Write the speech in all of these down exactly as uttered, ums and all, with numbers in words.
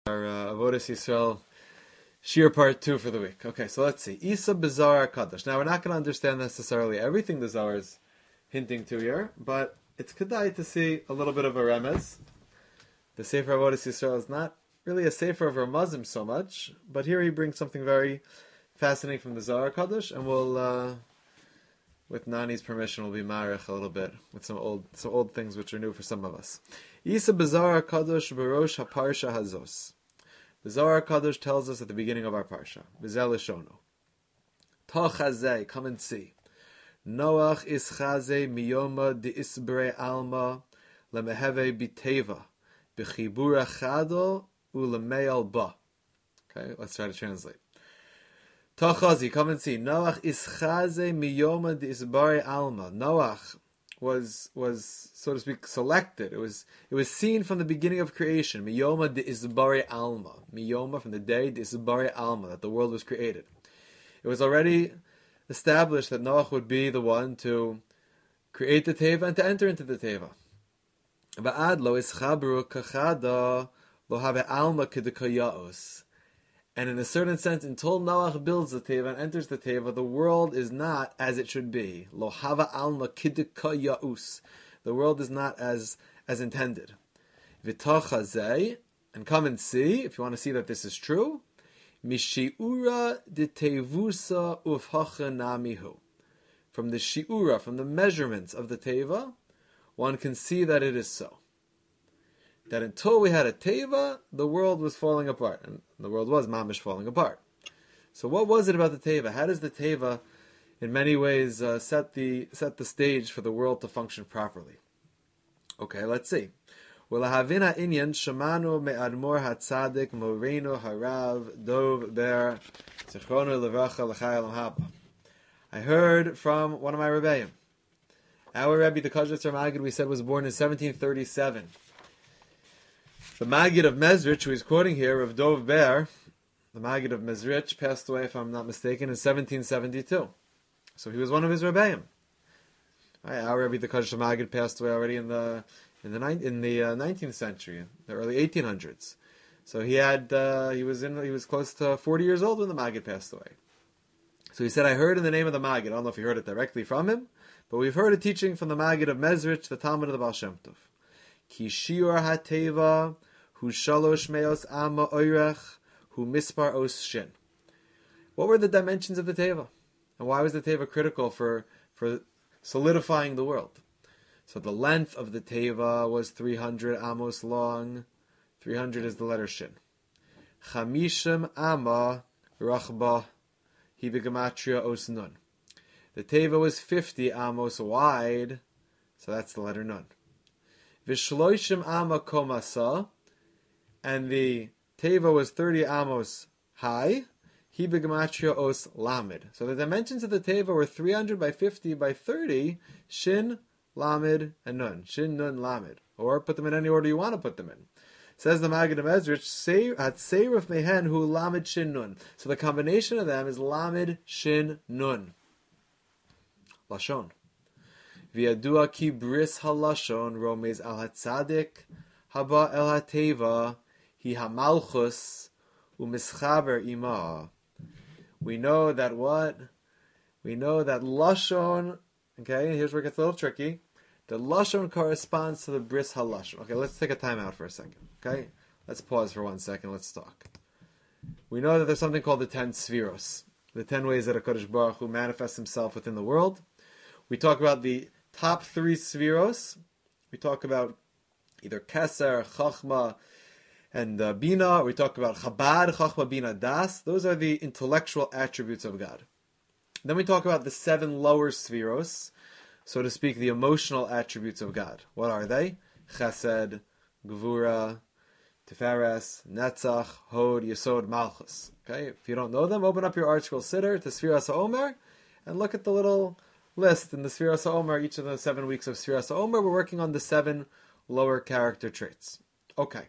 Our uh, Avodas Yisrael Shir part two for the week. Okay, so let's see. Isa Bizarre Kaddish. Now we're not going to understand necessarily everything the Zohar is hinting to here, but it's kedai to see a little bit of a remez. The Sefer Avodas Yisrael is not really a Sefer of Ramazim so much, but here he brings something very fascinating from the Zohar Kaddish, and we'll, uh, with Nani's permission, we'll be marich a little bit with some old, some old things which are new for some of us. Isa Bizarre Kaddish Barosh HaParsha Hazos. The Zohar Kadosh tells us at the beginning of our parsha, V'zel Lishono. Tochazei, come and see. Noach ischazei miyoma di isbre alma lemeheve biteva b'chibura chado ulemeal ba. Okay, let's try to translate. Tochazi, come and see. Noach ischazei miyoma di isbre alma. Noach was was so to speak selected. It was it was seen from the beginning of creation. Miyoma de isbari alma. Miyoma, from the day de isbari alma, that the world was created. It was already established that Noach would be the one to create the teva and to enter into the teva. Ba'ad lo ischabru kachada lo have alma kedekayaos. And in a certain sense, until Noach builds the teva and enters the teva, the world is not as it should be. Lo hava alma kidka yaus. The world is not as as intended. V'tachazei, and come and see, if you want to see that this is true, mishiura de tevusa ufhacha namihu. From the shiura, from the measurements of the teva, one can see that it is so. That until we had a teva, the world was falling apart. And the world was mamish falling apart. So what was it about the teva? How does the teva, in many ways, uh, set the set the stage for the world to function properly? Okay, let's see. V'lahavina inyan shamanu me'admor hatzadik moreno harav dov ber zichrono levracha l'chayim haba. I heard from one of my rebbeim. Our Rebbe, the Kajitzer Magid, we said was born in seventeen thirty-seven. The Maggid of Mezrich, who he's quoting here, of Dov Ber, the Maggid of Mezrich, passed away, if I'm not mistaken, in seventeen seventy-two. So he was one of his Rebbeim. Right, our Rebbe, the Kaddish Maggid, passed away already in the in the in the uh, nineteenth century, the early eighteen hundreds. So he had uh, he was in he was close to forty years old when the Maggid passed away. So he said, "I heard in the name of the Maggid." I don't know if you heard it directly from him, but we've heard a teaching from the Maggid of Mezrich, the Talmud of the Baal Shem Tov. Ki shiur hateva hu shalosh meos amma oirech hu mispar os shin. What were the dimensions of the teva, and why was the teva critical for for solidifying the world? So the length of the teva was three hundred amos long. three hundred is the letter shin. Chamishim amma rachba hi begematria os nun. The teva was fifty amos wide, so that's the letter nun. V'shloishim amma komasa, and the teva was thirty amos high. He begematria os lamed. So the dimensions of the teva were three hundred by fifty by thirty. Shin, lamed, and nun. Shin, nun, lamed. Or put them in any order you want to put them in. Says the Maggid of Mezrich, at seiruf mehen hu lamed shin nun. So the combination of them is lamed, shin, nun. Lashon. V'yadua ki bris halashon romez al hatzadik haba el hateva hi hamalchus umischaber ima. We know that what? We know that lashon, okay, here's where it gets a little tricky. The lashon corresponds to the bris halashon. Okay, let's take a time out for a second. Okay? Let's pause for one second, let's talk. We know that there's something called the ten spheros, the ten ways that HaKadosh Baruch Hu manifests himself within the world. We talk about the top three spheros. We talk about either Keser, Chachma, and uh, Bina. We talk about Chabad, Chachma, Bina, Das. Those are the intellectual attributes of God. Then we talk about the seven lower spheros, so to speak, the emotional attributes of God. What are they? Chesed, Gvura, Tiferes, Netzach, Hod, Yesod, Malchus. Okay, if you don't know them, open up your ArtScroll Siddur to Sfiras HaOmer and look at the little list in the Sfiras HaOmer, each of the seven weeks of Sfiras HaOmer. We're working on the seven lower character traits. Okay.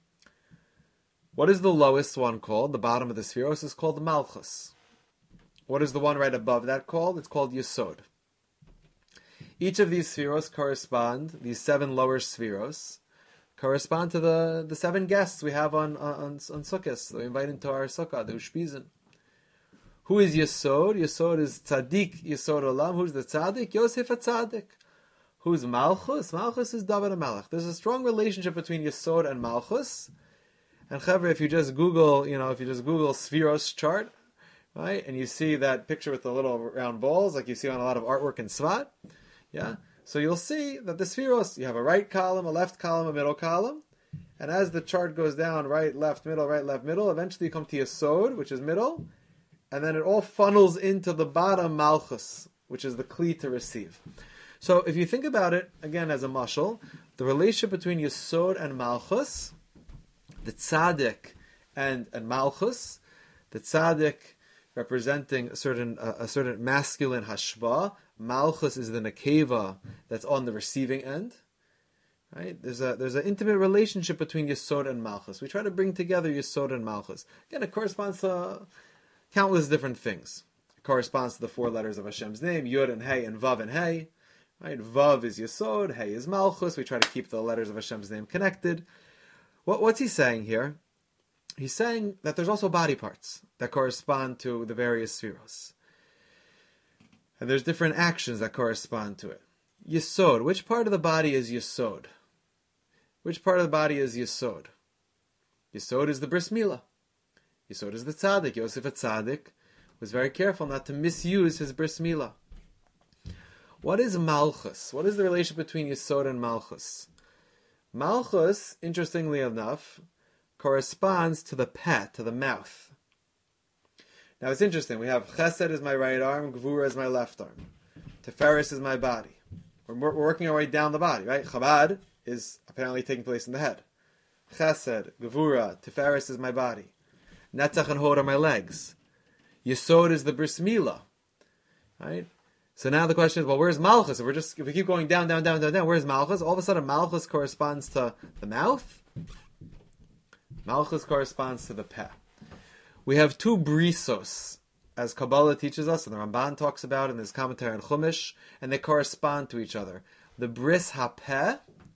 What is the lowest one called? The bottom of the Spheros is called Malchus. What is the one right above that called? It's called Yesod. Each of these Spheros correspond, these seven lower Spheros, correspond to the, the seven guests we have on on, on Sukkot. That we invite into our Sukkah, the Ushpizin. Who is Yesod? Yesod is Tzaddik Yesod Olam. Who's the Tzaddik? Yosef HaTzaddik. Who's Malchus? Malchus is David HaMelech. There's a strong relationship between Yesod and Malchus. And Chevra, if you just Google, you know, if you just Google Sfiros chart, right, and you see that picture with the little round balls, like you see on a lot of artwork in Svat, yeah, so you'll see that the Sfiros, you have a right column, a left column, a middle column, and as the chart goes down, right, left, middle, right, left, middle, eventually you come to Yesod, which is middle, and then it all funnels into the bottom Malchus, which is the Kli to receive. So if you think about it, again, as a mashal, the relationship between Yesod and Malchus, the Tzaddik and, and Malchus, the Tzaddik representing a certain uh, a certain masculine hashba, Malchus is the Nekeva that's on the receiving end. Right? There's a there's an intimate relationship between Yesod and Malchus. We try to bring together Yesod and Malchus. Again, it corresponds to countless different things. It corresponds to the four letters of Hashem's name, Yud and Hey and Vav and Hey. Right? Vav is Yesod, Hey is Malchus. We try to keep the letters of Hashem's name connected. What, what's he saying here? He's saying that there's also body parts that correspond to the various spheros. And there's different actions that correspond to it. Yesod, which part of the body is Yesod? Which part of the body is Yesod? Yesod is the bris milah. Yesod is the tzaddik. Yosef HaTzaddik was very careful not to misuse his bris milah. What is Malchus? What is the relation between Yesod and Malchus? Malchus, interestingly enough, corresponds to the peh, to the mouth. Now it's interesting. We have Chesed is my right arm, Gvura is my left arm. Tiferes is my body. We're, we're working our way down the body, right? Chabad is apparently taking place in the head. Chesed, Gvura, Tiferes is my body. Netzach and Hod are my legs. Yesod is the bris milah, right? So now the question is, well, where's Malchus? If we're just if we keep going down, down, down, down, down, where's Malchus? All of a sudden, Malchus corresponds to the mouth. Malchus corresponds to the peh. We have two brisos, as Kabbalah teaches us, and the Ramban talks about in his commentary on Chumash, and they correspond to each other. The bris hapeh,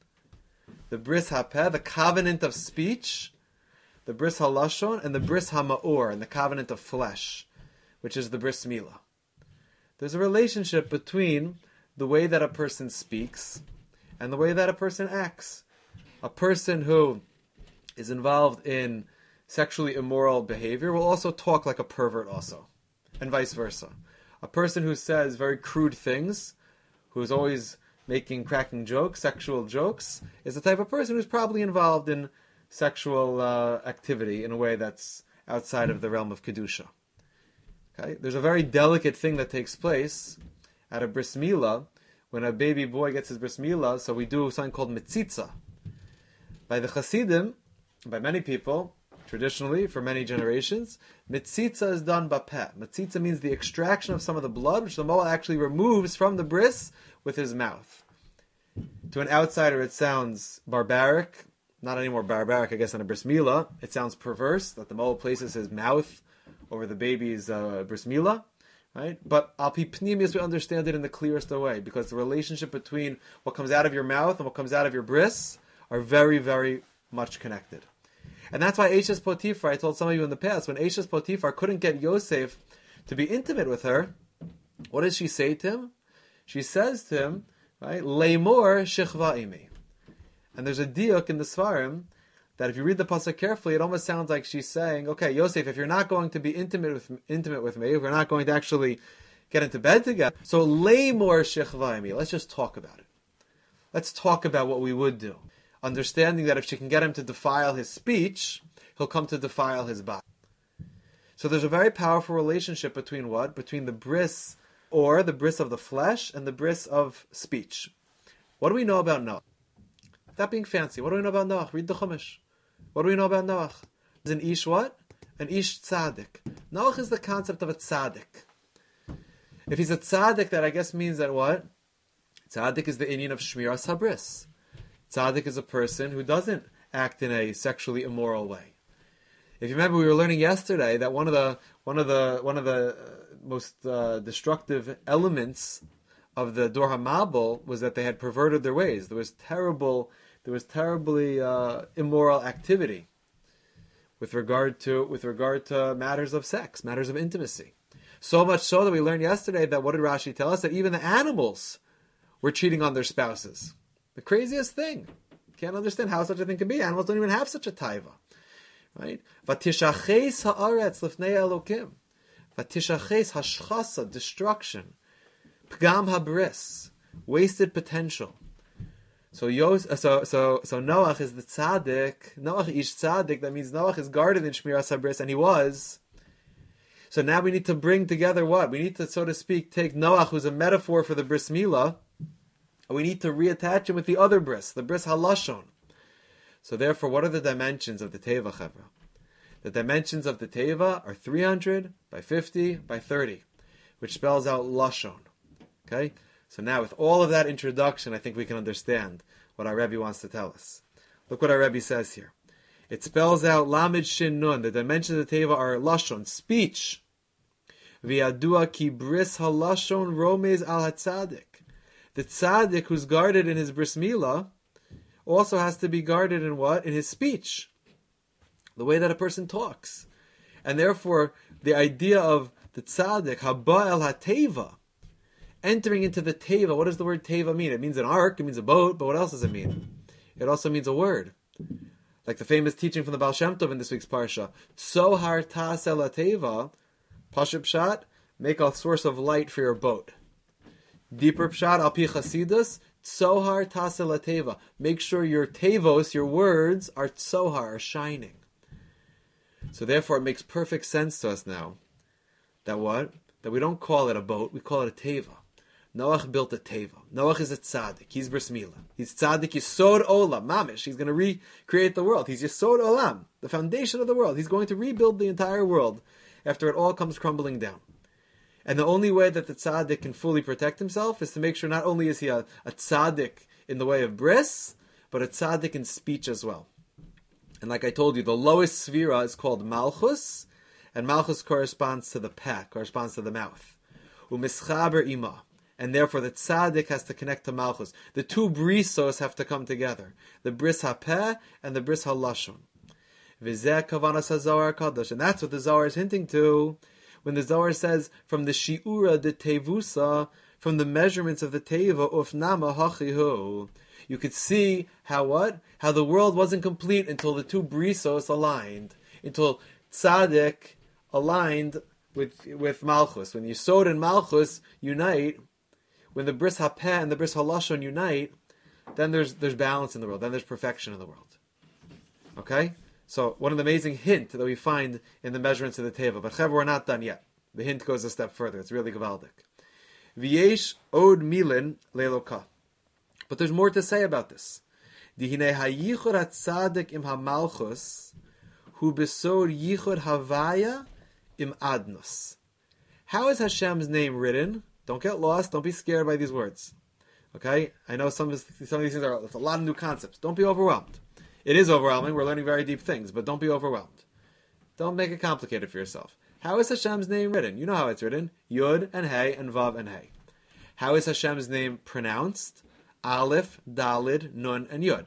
the bris hapeh, the covenant of speech, the bris halashon, and the bris hamaor, and the covenant of flesh, which is the bris milah. There's a relationship between the way that a person speaks and the way that a person acts. A person who is involved in sexually immoral behavior will also talk like a pervert also, and vice versa. A person who says very crude things, who is always making, cracking jokes, sexual jokes, is the type of person who's probably involved in sexual uh, activity in a way that's outside of the realm of Kedusha. Okay? There's a very delicate thing that takes place at a bris milah when a baby boy gets his bris milah. So we do something called mitzitza. By the Hasidim, by many people, traditionally for many generations, mitzitza is done bapeh. Mitzitza means the extraction of some of the blood, which the moel actually removes from the bris with his mouth. To an outsider, it sounds barbaric. Not any more barbaric, I guess, than a bris milah. It sounds perverse that the moel places his mouth over the baby's uh, bris milah, right? But al pi pnimius, we understand it in the clearest way, because the relationship between what comes out of your mouth and what comes out of your bris are very, very much connected. And that's why Eshes Potiphar, I told some of you in the past, when Eshes Potiphar couldn't get Yosef to be intimate with her, what does she say to him? She says to him, right, Leimor shechva imi. And there's a diuk in the Svarim that if you read the pasuk carefully, it almost sounds like she's saying, okay, Yosef, if you're not going to be intimate with intimate with me, if we're not going to actually get into bed together, so lay more shechvaimi. Let's just talk about it. Let's talk about what we would do. Understanding that if she can get him to defile his speech, he'll come to defile his body. So there's a very powerful relationship between what? Between the bris, or the bris of the flesh, and the bris of speech. What do we know about Noach? That being fancy, what do we know about Noach? Read the Chumash. What do we know about Noach? Is an ish what? An ish tzaddik. Noach is the concept of a tzaddik. If he's a tzaddik, that I guess means that what? Tzaddik is the inyan of shmiras habris. Tzaddik is a person who doesn't act in a sexually immoral way. If you remember, we were learning yesterday that one of the one of the one of the most uh, destructive elements of the Dor HaMabul was that they had perverted their ways. There was terrible there was terribly uh, immoral activity with regard to with regard to matters of sex, matters of intimacy. So much so that we learned yesterday that what did Rashi tell us? That even the animals were cheating on their spouses. The craziest thing. Can't understand how such a thing can be. Animals don't even have such a taiva. Right? Vatishaches haaretz lifnei Elokim. Vatishaches hashchasa, destruction. Pgam habris, wasted potential. So Yos, so so so Noach is the tzaddik. Noach ish tzaddik. That means Noach is guarded in Shmiras habris, and he was. So now we need to bring together what? We need to, so to speak, take Noach, who's a metaphor for the bris milah, and we need to reattach him with the other bris, the bris halashon. So therefore, what are the dimensions of the teva, chevra? The dimensions of the teva are three hundred by fifty by thirty, which spells out lashon. Okay? So now with all of that introduction, I think we can understand what our Rebbe wants to tell us. Look what our Rebbe says here. It spells out Lamed Shin Nun. The dimensions of the Teva are Lashon, speech. V'yadua ki bris halashon romez al hatzadik. The tzaddik who's guarded in his bris milah also has to be guarded in what? In his speech. The way that a person talks. And therefore, the idea of the tzaddik, haba el hateva, entering into the teva. What does the word teva mean? It means an ark, it means a boat, but what else does it mean? It also means a word. Like the famous teaching from the Baal Shem Tov in this week's parsha. Tzohar tasel teva, Pashup Pshat, make a source of light for your boat. Deeper Pshat, al pi chasidus, tzohar tasel teva. Make sure your tevos, your words, are tzohar, are shining. So therefore it makes perfect sense to us now that what? That we don't call it a boat, we call it a teva. Noach built a teva. Noach is a tzaddik. He's bris milah. He's tzaddik. Yisod olam, mamish. He's going to recreate the world. He's Yisod olam, the foundation of the world. He's going to rebuild the entire world after it all comes crumbling down. And the only way that the tzaddik can fully protect himself is to make sure not only is he a, a tzaddik in the way of bris, but a tzaddik in speech as well. And like I told you, the lowest sphera is called malchus, and malchus corresponds to the peh, corresponds to the mouth. Umischaber ima. And therefore the tzaddik has to connect to malchus. The two brisos have to come together. The bris hapeh and the bris halashon. V'zeh kavanas hazohar kadosh. And that's what the Zohar is hinting to when the Zohar says, from the shiura de tevusa, from the measurements of the teva, ufnama hachihu. You could see how what? How the world wasn't complete until the two brisos aligned. Until tzaddik aligned with, with malchus. When Yisod and malchus unite, when the bris hapeh and the bris halashon unite, then there's there's balance in the world. Then there's perfection in the world. Okay? So, what an amazing hint that we find in the measurements of the teva. But Chaver, we're not done yet. The hint goes a step further. It's really gewaldic. V'yesh od milin leiloka. But there's more to say about this. Dihine hayichud hatzadik im hamalchus hu besod yichud havaya im adnos. How is Hashem's name written? Don't get lost. Don't be scared by these words. Okay? I know some of, some of these things are a lot of new concepts. Don't be overwhelmed. It is overwhelming. We're learning very deep things, but don't be overwhelmed. Don't make it complicated for yourself. How is Hashem's name written? You know how it's written. Yud and Hey and Vav and Hey. How is Hashem's name pronounced? Aleph, Dalid, Nun, and Yud.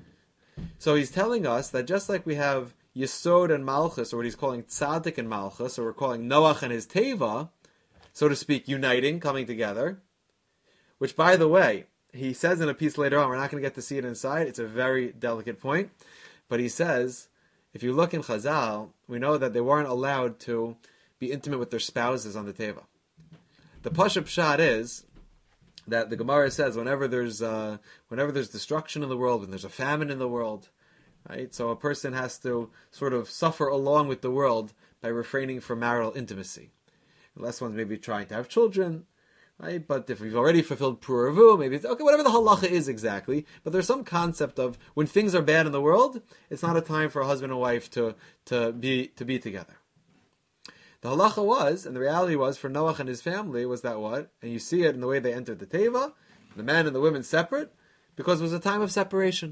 So he's telling us that just like we have Yesod and Malchus, or what he's calling Tzaddik and Malchus, or we're calling Noach and his Teva, so to speak, uniting, coming together. Which, by the way, he says in a piece later on, we're not going to get to see it inside, it's a very delicate point, but he says, if you look in Chazal, we know that they weren't allowed to be intimate with their spouses on the Teva. The Pashup Pshat is that the Gemara says whenever there's uh, whenever there's destruction in the world, when there's a famine in the world, right? So a person has to sort of suffer along with the world by refraining from marital intimacy. Unless one's maybe trying to have children, right? But if we've already fulfilled Puravu, maybe it's okay, whatever the halacha is exactly. But there's some concept of when things are bad in the world, it's not a time for a husband and wife to to be to be together. The halacha was, and the reality was for Noach and his family was that what? And you see it in the way they entered the teva, the men and the women separate, because it was a time of separation.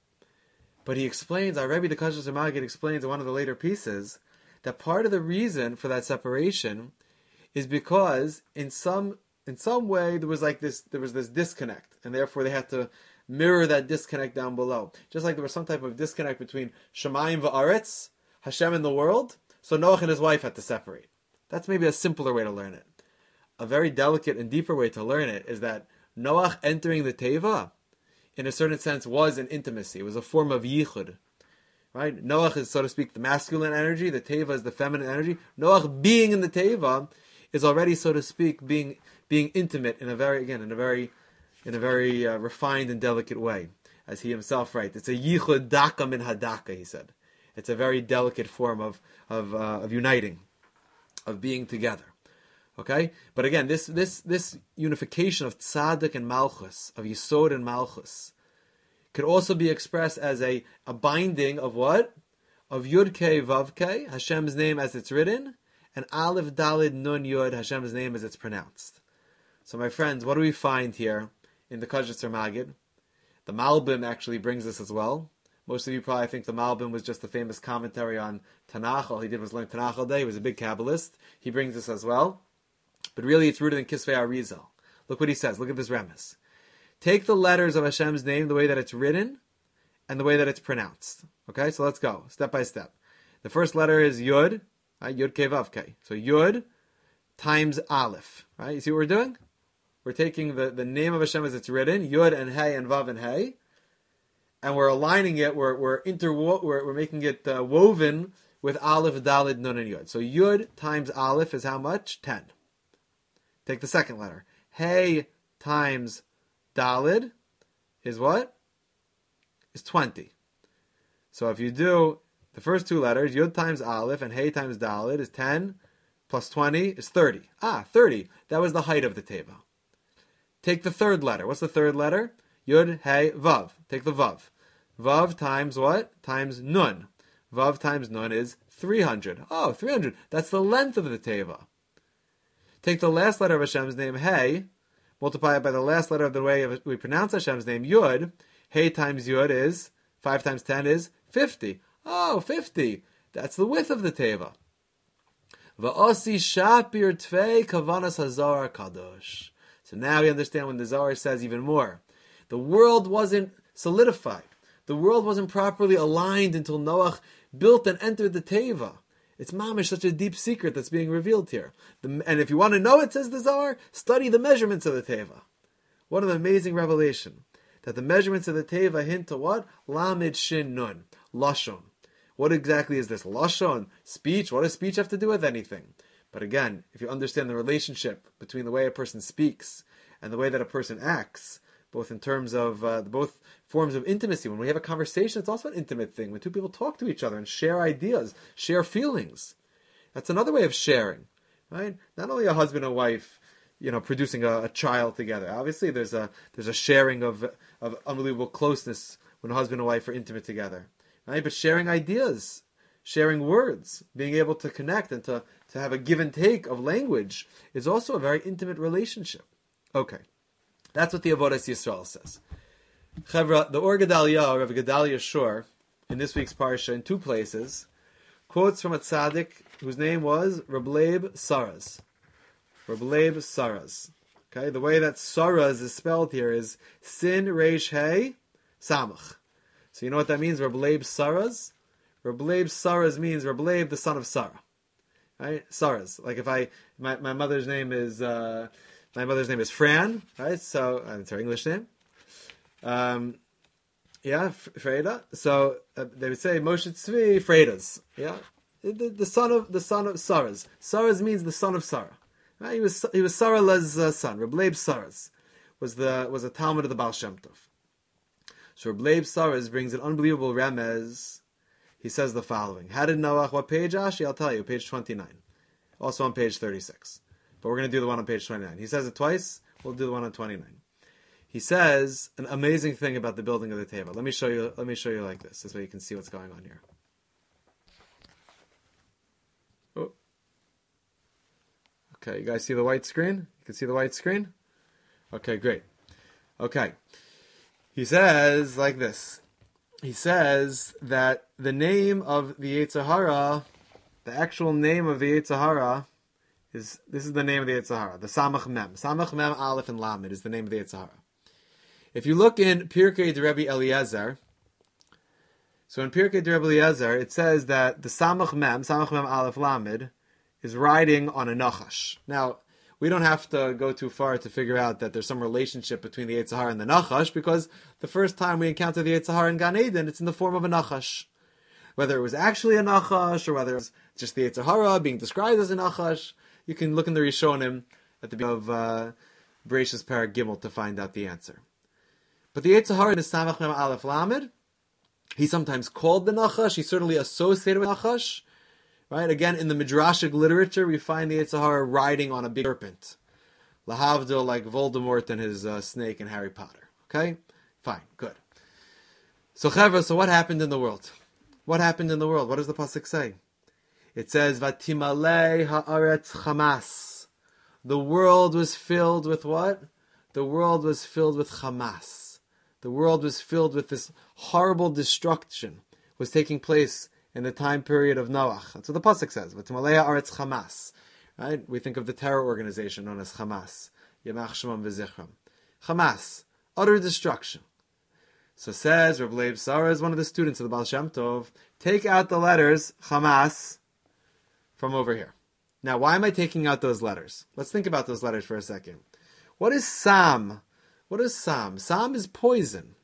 But he explains, our Rebbe the Kashas Magid explains in one of the later pieces that part of the reason for that separation is because in some in some way there was like this there was this disconnect, and therefore they had to mirror that disconnect down below. Just like there was some type of disconnect between Shemayim va'aretz, Hashem and the world, so Noach and his wife had to separate. That's maybe a simpler way to learn it. A very delicate and deeper way to learn it is that Noach entering the Teva, in a certain sense, was an intimacy. It was a form of yichud. Right? Noach is, so to speak, the masculine energy. The Teva is the feminine energy. Noach being in the Teva is already, so to speak, being being intimate in a very, again, in a very, in a very uh, refined and delicate way, as he himself writes. It's a yichud daka min hadaka, he said. It's a very delicate form of of uh, of uniting, of being together. Okay, but again, this this this unification of tzaddik and malchus, of yisod and malchus, could also be expressed as a, a binding of what? Of Yud Kei Vav Kei, Hashem's name as it's written, and Aleph Dalid Nun Yud, Hashem's name as it's pronounced. So my friends, what do we find here in the Kajitzer Magid? The Malbim actually brings this as well. Most of you probably think the Malbim was just a famous commentary on Tanakh. All he did was learn Tanakh all day. He was a big Kabbalist. He brings this as well. But really it's rooted in Kisvei Arizal. Look what he says. Look at this remes. Take the letters of Hashem's name, the way that it's written, and the way that it's pronounced. Okay, so let's go, step by step. The first letter is Yud, right? Yud Kei Vav Kei. So Yud times Aleph, right? You see what we're doing? We're taking the, the name of Hashem as it's written, Yud and Hey and Vav and Hey, and we're aligning it, we're we're, interwo- we're, we're making it uh, woven with Aleph, Dalid, Nun, and Yud. So Yud times Aleph is how much? ten. Take the second letter. Hey times Dalid is what? Is twenty. So if you do the first two letters, Yud times Aleph and Hey times Dalid is ten, plus twenty is thirty. Ah, thirty. That was the height of the Teva. Take the third letter. What's the third letter? Yud, Hey, Vav. Take the Vav. Vav times what? Times Nun. Vav times Nun is three hundred. Oh, three hundred. That's the length of the Teva. Take the last letter of Hashem's name, Hey, multiply it by the last letter of the way we pronounce Hashem's name, Yud. Hey times Yud is, five times ten is fifty. Oh, fifty. That's the width of the Teva. Va'osi shapir tvei kavanas hazar kadosh. So now we understand when the Zohar says even more. The world wasn't solidified. The world wasn't properly aligned until Noach built and entered the Teva. It's mamish, such a deep secret that's being revealed here. The, and if you want to know it, says the Zohar, study the measurements of the Teva. What an amazing revelation. That the measurements of the Teva hint to what? Lamed Shin Nun. Lashon. What exactly is this? Lashon? Speech? What does speech have to do with anything? But again, if you understand the relationship between the way a person speaks and the way that a person acts, both in terms of uh, both forms of intimacy. When we have a conversation, it's also an intimate thing. When two people talk to each other and share ideas, share feelings. That's another way of sharing, right? Not only a husband and wife, you know, producing a, a child together. Obviously, there's a there's a sharing of of unbelievable closeness when a husband and wife are intimate together, right? But sharing ideas, sharing words, being able to connect and to, to have a give and take of language is also a very intimate relationship. Okay. That's what the Avodas Yisrael says. Chevra, the Or Gedalia, Rav Gedalia Shor, in this week's parsha, in two places, quotes from a tzaddik whose name was Reb Leib Saras. Reb Leib Saras. Okay, the way that Saras is spelled here is Sin Reish Hey Samach. So you know what that means? Reb Leib Saras. Reb Leib Saras means Reb Leib, the son of Sarah. Right, Saras. Like if I, my my mother's name is. Uh, My mother's name is Fran, right? So uh, it's her English name. Um, yeah, Freda. So uh, they would say Moshe Tzvi Fredas. Yeah, the, the son of the son of Saras. Saras means the son of Sarah. Right? He was he was Sarah's uh, son. Reb Leib Saras was the was a Talmud of the Baal Shem Tov. So Reb Leib Saras brings an unbelievable remez. He says the following: How did Noach? What page, Ashi? I'll tell you. Page twenty-nine. Also on page thirty-six. But we're going to do the one on page twenty-nine. He says it twice. We'll do the one on twenty-nine. He says an amazing thing about the building of the Teva. Let me show you. Let me show you like this. This way you can see what's going on here. Oh. Okay, you guys see the white screen? You can see the white screen? Okay, great. Okay. He says like this. He says that the name of the Yetzer Hara, the actual name of the Yetzer Hara, Is, this is the name of the Yetzer Hara, the Samach Mem. Samach Mem, Aleph, and Lamed is the name of the Yetzer Hara. If you look in Pirkei de Rebbe Eliezer, so in Pirkei de Rebbe Eliezer, it says that the Samach Mem, Samach Mem Aleph Lamed, is riding on a Nachash. Now, we don't have to go too far to figure out that there's some relationship between the Yetzer Hara and the Nachash, because the first time we encounter the Yetzer Hara in Gan Eden, it's in the form of a Nachash. Whether it was actually a Nachash, or whether it was just the Yetzer Hara being described as a Nachash, you can look in the Rishonim at the beginning of uh, Bereshis Perek Gimel to find out the answer. But the Yetzer Hara in the Samach Mem Aleph Lamed, he's sometimes called the Nachash, he's certainly associated with Nachash. Right? Again, in the Midrashic literature, we find the Yetzer Hara riding on a big serpent. Lahavdil, like Voldemort and his uh, snake in Harry Potter. Okay? Fine. Good. So, Chevra, so what happened in the world? What happened in the world? What does the Pasuk say? It says, Vatimalei ha'aretz chamas. The world was filled with what? The world was filled with chamas. The world was filled with this horrible destruction was taking place in the time period of Noach. That's what the Pasuk says. V'timalei ha'aretz chamas. Right? We think of the terror organization known as Hamas. Yamach Shemam v'zichram. Hamas. Utter destruction. So says, Reb Leib Sara is one of the students of the Baal Shem Tov, take out the letters Hamas from over here. Now, why am I taking out those letters? Let's think about those letters for a second. What is Sam? What is Sam? Sam is poison.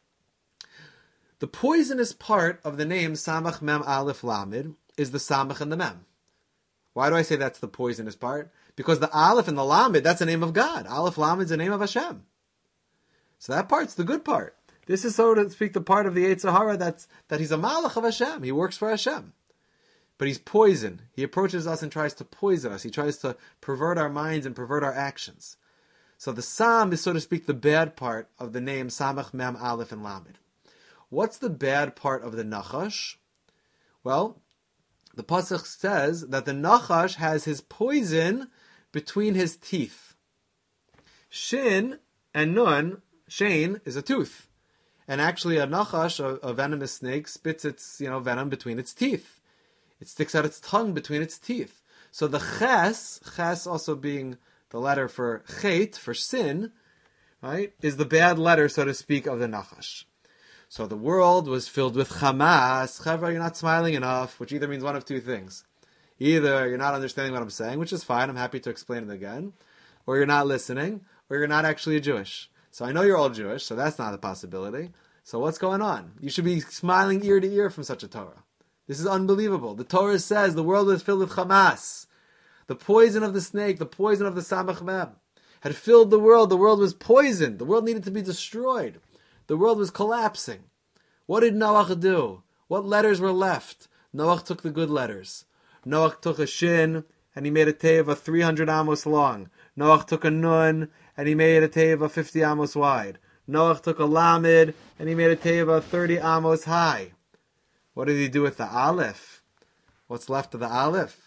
The poisonous part of the name Samach Mem Aleph Lamed is the Samach and the Mem. Why do I say that's the poisonous part? Because the Aleph and the Lamed, that's the name of God. Aleph Lamed is the name of Hashem. So that part's the good part. This is, so to speak, the part of the Yetzer Hara that's that he's a Malach of Hashem. He works for Hashem. But he's poison. He approaches us and tries to poison us. He tries to pervert our minds and pervert our actions. So the Sam is, so to speak, the bad part of the name Samach Mem Aleph and Lamed. What's the bad part of the Nachash? Well, the Pasuk says that the Nachash has his poison between his teeth. Shin and Nun, Shein, is a tooth. And actually a Nachash, a, a venomous snake, spits its you know venom between its teeth. It sticks out its tongue between its teeth. So the Ches, Ches also being the letter for Chet, for sin, right, is the bad letter, so to speak, of the Nachash. So the world was filled with Hamas. Chevra, you're not smiling enough, which either means one of two things. Either you're not understanding what I'm saying, which is fine, I'm happy to explain it again, or you're not listening, or you're not actually Jewish. So I know you're all Jewish, so that's not a possibility. So what's going on? You should be smiling ear to ear from such a Torah. This is unbelievable. The Torah says the world was filled with Hamas. The poison of the snake, the poison of the Samach Mem, had filled the world. The world was poisoned. The world needed to be destroyed. The world was collapsing. What did Noach do? What letters were left? Noach took the good letters. Noach took a Shin, and he made a Teva three hundred amos long. Noach took a Nun, and he made a Teva fifty amos wide. Noach took a Lamed, and he made a Teva thirty amos high. What did he do with the Aleph? What's left of the Aleph?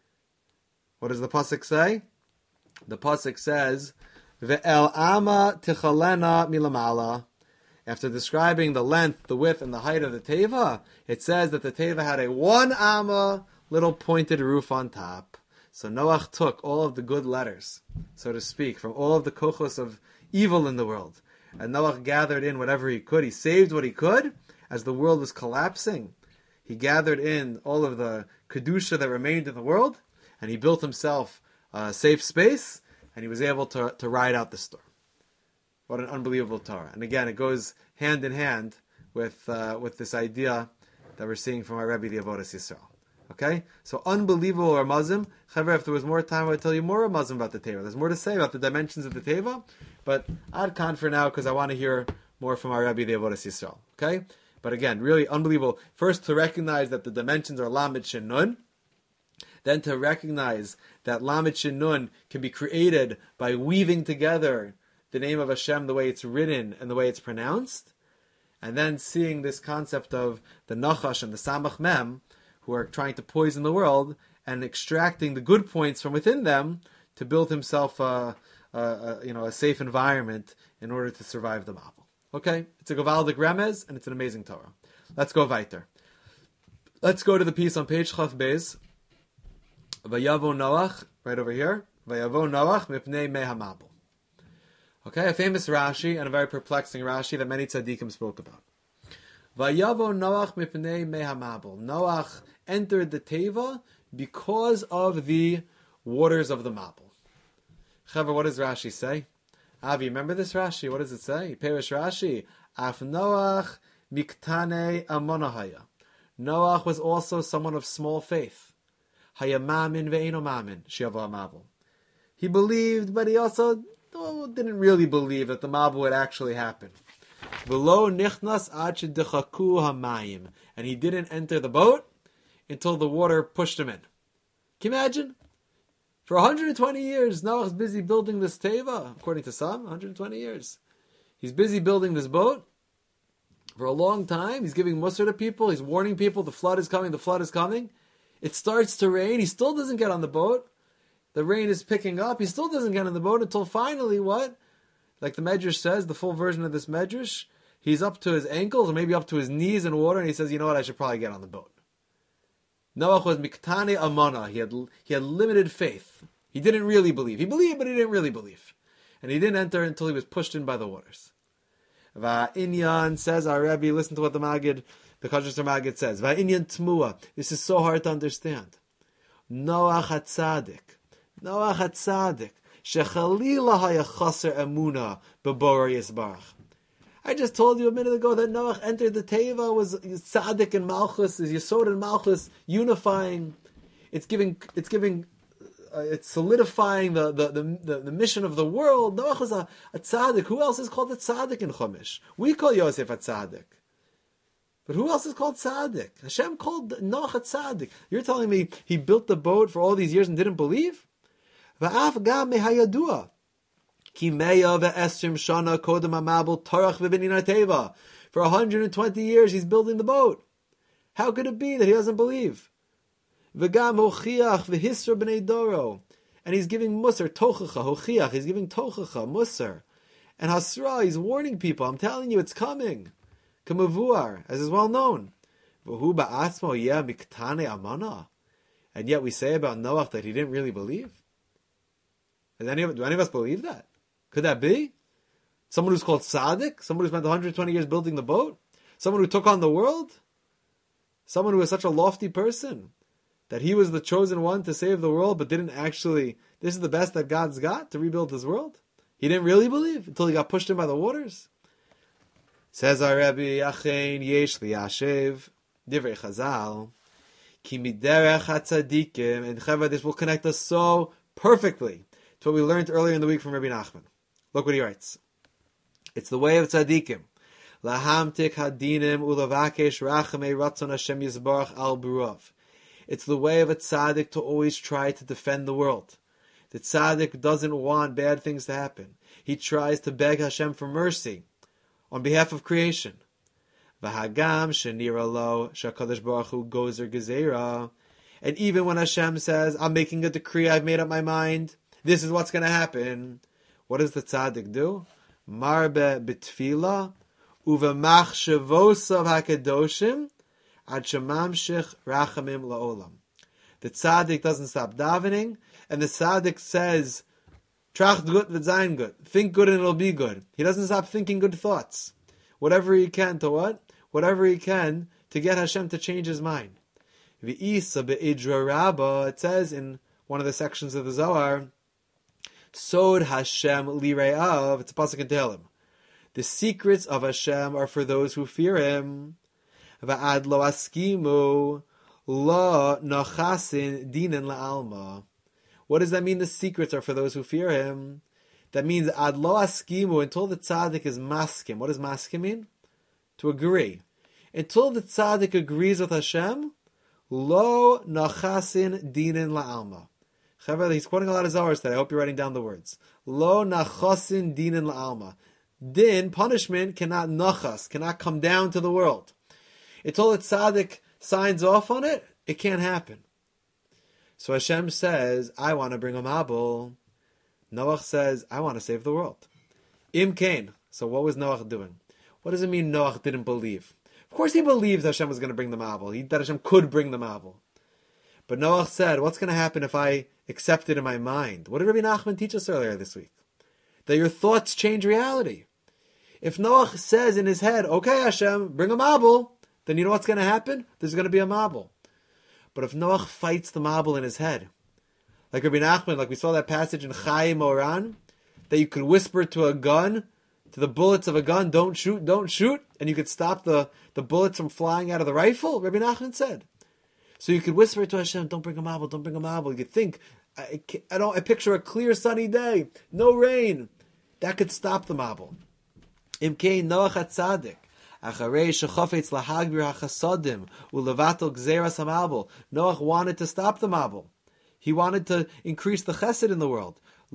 What does the Pasuk say? The Pasuk says, Ve'el ama tichalena milamala. After describing the length, the width, and the height of the Teva, it says that the Teva had a one amma little pointed roof on top. So Noach took all of the good letters, so to speak, from all of the kochos of evil in the world. And Noach gathered in whatever he could. He saved what he could as the world was collapsing. He gathered in all of the kedusha that remained in the world, and he built himself a safe space, and he was able to, to ride out the storm. What an unbelievable Torah. And again, it goes hand in hand with uh, with this idea that we're seeing from our Rebbe, the Avodas Yisrael. Okay? So unbelievable Ramazim. However, if there was more time, I would tell you more Ramazim about the Teva. There's more to say about the dimensions of the Teva, but Ad Khan for now, because I want to hear more from our Rebbe, the Avodas Yisrael. Okay? But again, really unbelievable. First, to recognize that the dimensions are Lamed Shin Nun. Then to recognize that Lamed Shin Nun can be created by weaving together the name of Hashem the way it's written and the way it's pronounced. And then seeing this concept of the Nachash and the Samach Mem, who are trying to poison the world, and extracting the good points from within them to build himself a, a, a you know a safe environment in order to survive the Mabul. Okay? It's a Gavaldik Remez, and it's an amazing Torah. Let's go weiter. Let's go to the piece on page Chaf Beis. Vayavo Noach, right over here. Vayavo Noach mipnei mei hamabul. Okay, a famous Rashi and a very perplexing Rashi that many tzaddikim spoke about. Vayavo Noach mipnei mehamabel. Noach entered the teva because of the waters of the Mabel. Chaver, what does Rashi say? Avi, remember this Rashi? What does it say? Perish Rashi. Af Noach miktane amonahaya. Noach was also someone of small faith. Hayamamin ve'eno mamin. Shiava Mabel. He believed, but he also well, didn't really believe that the Mabel would actually happen. V'lo nichnas ad shedechaku hamayim. And he didn't enter the boat until the water pushed him in. Can you imagine? For one hundred twenty years, Noach's busy building this teva, according to some, one hundred twenty years. He's busy building this boat for a long time. He's giving musar to people. He's warning people the flood is coming, the flood is coming. It starts to rain. He still doesn't get on the boat. The rain is picking up. He still doesn't get on the boat until finally what? Like the Medrash says, the full version of this Medrash, he's up to his ankles or maybe up to his knees in water and he says, you know what, I should probably get on the boat. Noach was miktane amana. He had he had limited faith. He didn't really believe. He believed, but he didn't really believe. And he didn't enter until he was pushed in by the waters. Va'inyan says our Rebbe, listen to what the Maggid, the Kashas Maggid says. Va'inyan tmua. This is so hard to understand. Noach hatzadik. Noach hatzadik. Shechalila haya chaser emuna b'borah yisbarach. I just told you a minute ago that Noach entered the Teva, was Tzaddik and Malchus, is Yesod and Malchus unifying. It's giving, it's giving, uh, it's solidifying the, the, the, the, the mission of the world. Noach was a, a Tzaddik. Who else is called a Tzaddik in Chumash? We call Yosef a Tzaddik. But who else is called Tzaddik? Hashem called Noach a Tzaddik. You're telling me he built the boat for all these years and didn't believe? Va'af gam mehayadua. For one hundred twenty years he's building the boat. How could it be that he doesn't believe? And he's giving musar, tochacha, hochiach, he's giving tochacha, musar. And hasra, he's warning people, I'm telling you it's coming. Kamavuar, as is well known. And yet we say about Noach that he didn't really believe? Does any of, do any of us believe that? Could that be? Someone who's called Tzaddik? Someone who spent one hundred twenty years building the boat? Someone who took on the world? Someone who was such a lofty person that he was the chosen one to save the world but didn't actually, this is the best that God's got to rebuild his world? He didn't really believe until he got pushed in by the waters? Says our Rebbe, Achein yesh liyashev, divrei Chazal, ki miderech hatzadikim, and Cheva, this will connect us so perfectly to what we learned earlier in the week from Rabbi Nachman. Look what he writes. It's the way of tzaddikim. Lahamtik hadinim ulavakesh rachamei ratzon Hashem yizbarach al burov. It's the way of a tzaddik to always try to defend the world. The tzaddik doesn't want bad things to happen. He tries to beg Hashem for mercy on behalf of creation. V'hagam shenira lo shakadosh baruch hu gozer gezerah. And even when Hashem says, I'm making a decree, I've made up my mind, this is what's going to happen. What does the tzaddik do? Marbe b'tfila uvemachshevosav hakadoshim ad shemamshich rachamim laolam. The tzaddik doesn't stop davening, and the tzaddik says, Tracht gut v'zayin gut. Think good and it'll be good. He doesn't stop thinking good thoughts. Whatever he can to what? Whatever he can to get Hashem to change his mind. V'isa be'idra rabba, it says in one of the sections of the Zohar, Sod Hashem lire'av, it's a pasuk in Tehillim. The secrets of Hashem are for those who fear Him. Va'ad lo askimu lo nochasin dinin la'alma. What does that mean? The secrets are for those who fear Him. That means ad lo askimu, until the tzaddik is maskim. What does maskim mean? To agree. Until the tzaddik agrees with Hashem, lo nachasin dinin la'alma. Chavra, he's quoting a lot of Zohars today. I hope you're writing down the words. Lo nachasin dinin la'alma. Din, punishment, cannot nachas, cannot come down to the world. Until the tzaddik signs off on it, it can't happen. So Hashem says, I want to bring a Mabul. Noach says, I want to save the world. Im Kain. So what was Noach doing? What does it mean Noach didn't believe? Of course he believed Hashem was going to bring the Mabul. He, that Hashem could bring the Mabul. But Noach said, what's going to happen if I accept it in my mind? What did Rabbi Nachman teach us earlier this week? that your thoughts change reality. If Noach says in his head, okay Hashem, bring a mabul, then you know what's going to happen? There's going to be a mabul. But if Noach fights the mabul in his head, like Rabbi Nachman, like we saw that passage in Chaim Moran, that you could whisper to a gun, to the bullets of a gun, don't shoot, don't shoot, and you could stop the, the bullets from flying out of the rifle, Rabbi Nachman said. So you could whisper to Hashem, don't bring a mabul, don't bring a mabul. You could think, I, I, don't, I picture a clear sunny day, no rain. That could stop the mabul. Imkein Noach HaTzadik. Noach wanted to stop the mabul. He wanted to increase the chesed in the world.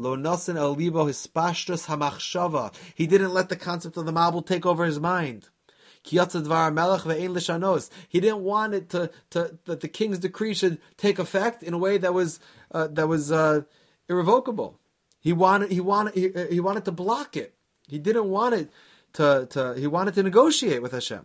He didn't let the concept of the mabul take over his mind. He didn't want it to, to that the king's decree should take effect in a way that was uh, that was uh, irrevocable. He wanted he wanted he, he wanted to block it. He didn't want it to, to he wanted to negotiate with Hashem.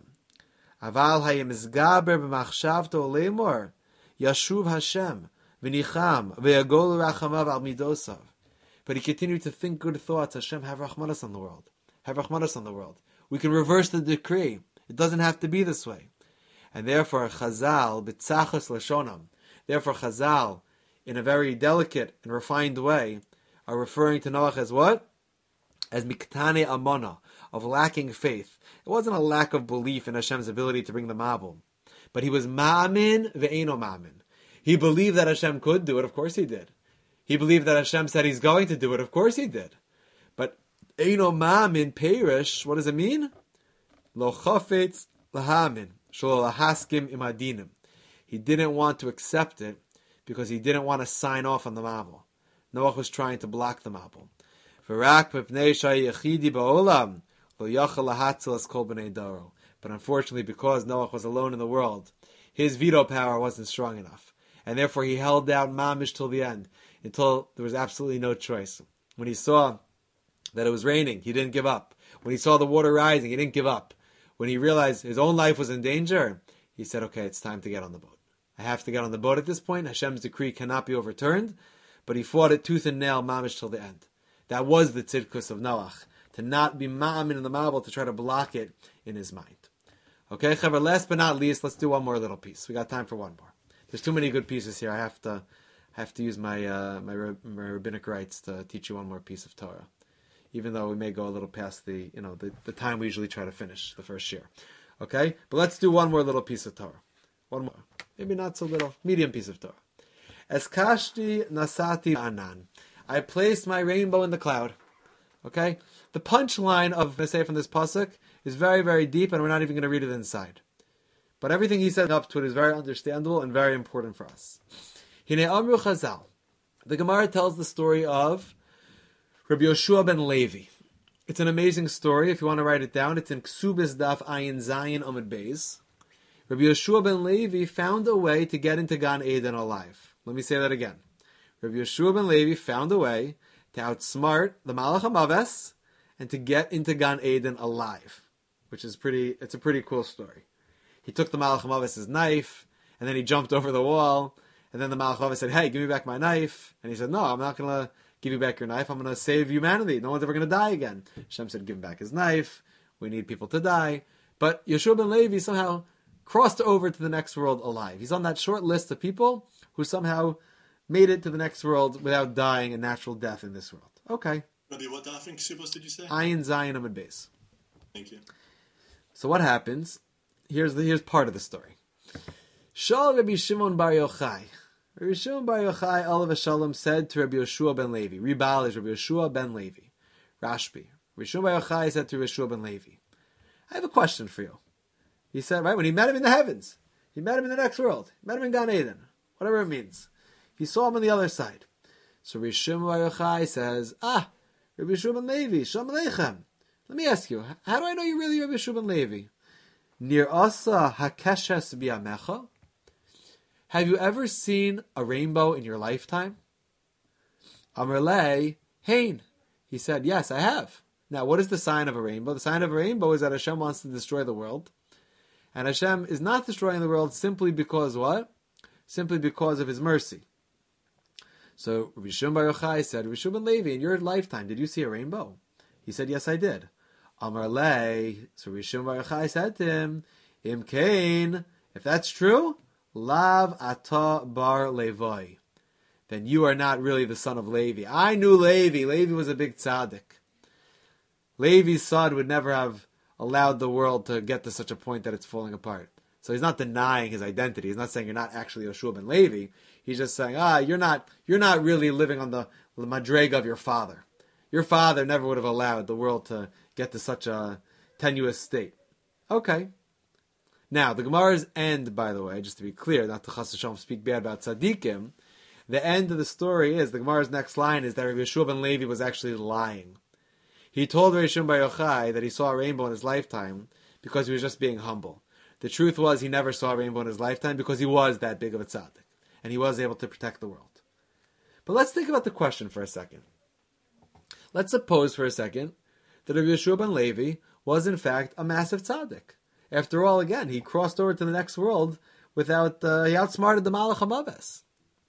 Yashuv Hashem v'nicham v'yagol rachamav al midosav. But he continued to think good thoughts. Hashem, have rachmanas on the world. Have rachmanas on the world. We can reverse the decree. It doesn't have to be this way. And therefore, Chazal, b'tzachas lashonam, therefore Chazal, in a very delicate and refined way, are referring to Noach as what? As miktane amona, of lacking faith. It wasn't a lack of belief in Hashem's ability to bring the mabul, but he was ma'amin ve'eno ma'amin. He believed that Hashem could do it, of course he did. He believed that Hashem said he's going to do it, of course he did. But eino ma'amin perish, what does it mean? Lo chafetz lahamin, shelo lahaskim imadinim. He didn't want to accept it because he didn't want to sign off on the mabul. Noach was trying to block the mabul. But unfortunately, because Noach was alone in the world, his veto power wasn't strong enough. And therefore he held down mamish till the end, until there was absolutely no choice. When he saw that it was raining, he didn't give up. When he saw the water rising, he didn't give up. When he realized his own life was in danger, he said, okay, it's time to get on the boat. I have to get on the boat at this point. Hashem's decree cannot be overturned. But he fought it tooth and nail, mamish till the end. That was the tzidkus of Noach, to not be ma'amin in the mabul, to try to block it in his mind. Okay, Chaver, last but not least, let's do one more little piece. We got time for one more. There's too many good pieces here. I have to have to use my uh, my, my rabbinic rights to teach you one more piece of Torah, even though we may go a little past the you know the, the time we usually try to finish the first year. Okay, but let's do one more little piece of Torah. One more, maybe not so little, medium piece of Torah. Eskashti nasati anan. I placed my rainbow in the cloud. Okay, the punchline of the say from this pasuk is very very deep, and we're not even going to read it inside. But everything he said up to it is very understandable and very important for us. Hine Amru Chazal. The Gemara tells the story of Rabbi Yoshua ben Levi. It's an amazing story. If you want to write it down, it's in Ksubis Daf Ayin Zayin Amud Beis. Rabbi Yoshua ben Levi found a way to get into Gan Eden alive. Let me say that again. Rabbi Yoshua ben Levi found a way to outsmart the Malach HaMaves and to get into Gan Eden alive, which is pretty. It's a pretty cool story. He took the Malach HaMaves' knife, and then he jumped over the wall, and then the Malach HaMaves said, hey, give me back my knife. And he said, no, I'm not going to give you back your knife. I'm going to save humanity. No one's ever going to die again. Hashem said, give him back his knife. We need people to die. But Yoshua ben Levi somehow crossed over to the next world alive. He's on that short list of people who somehow made it to the next world without dying a natural death in this world. Okay. Rabbi, what dafin ksubos did you say? Ayin Zayin Amud Beis. Thank you. So what happens? Here's the here's part of the story. Shal Rabbi Shimon Bar Yochai. Rabbi Shimon Bar Yochai, Olav Shalom, said to Rabbi Yoshua ben Levi. Ribal is Rabbi Yoshua ben Levi. Rashbi. Rabbi Shimon Bar Yochai said to Rabbi Yoshua ben Levi, I have a question for you. He said, right, when he met him in the heavens, he met him in the next world, he met him in Gan Eden, whatever it means. He saw him on the other side. So Rabbi Shimon Bar Yochai says, ah, Rabbi Yoshua ben Levi, Shalom Aleichem. Let me ask you, how do I know you're really Rabbi Yoshua ben Levi? Nir asa hakeshes biyamecha. Have you ever seen a rainbow in your lifetime? Amrlei hein. He said, yes, I have. Now, what is the sign of a rainbow? The sign of a rainbow is that Hashem wants to destroy the world. And Hashem is not destroying the world simply because what? Simply because of His mercy. So Rabbi Shimon Bar Yochai said, Rabbi Shimon Levi, in your lifetime, did you see a rainbow? He said, yes, I did. Amar Le, so Rabbi Shimon Bar Yochai said to him, Im Kain, if that's true, Lav Ata Bar Levoi, then you are not really the son of Levi. I knew Levi. Levi was a big tzaddik. Levi's son would never have allowed the world to get to such a point that it's falling apart. So he's not denying his identity. He's not saying you're not actually Yoshua ben Levi. He's just saying, ah, you're not you're not really living on the, the madrega of your father. Your father never would have allowed the world to get to such a tenuous state. Okay. Now, the Gemara's end, by the way, just to be clear, not to Chas Hashem speak bad about tzaddikim, the end of the story is, the Gemara's next line is that Rabbi Yoshua ben Levi was actually lying. He told Rabbi Shimon Bar Yochai that he saw a rainbow in his lifetime because he was just being humble. The truth was he never saw a rainbow in his lifetime because he was that big of a tzaddik. And he was able to protect the world. But let's think about the question for a second. Let's suppose for a second that Rabbi Yoshua ben Levi was in fact a massive tzaddik. After all, again, he crossed over to the next world without, uh, he outsmarted the Malach HaMaves.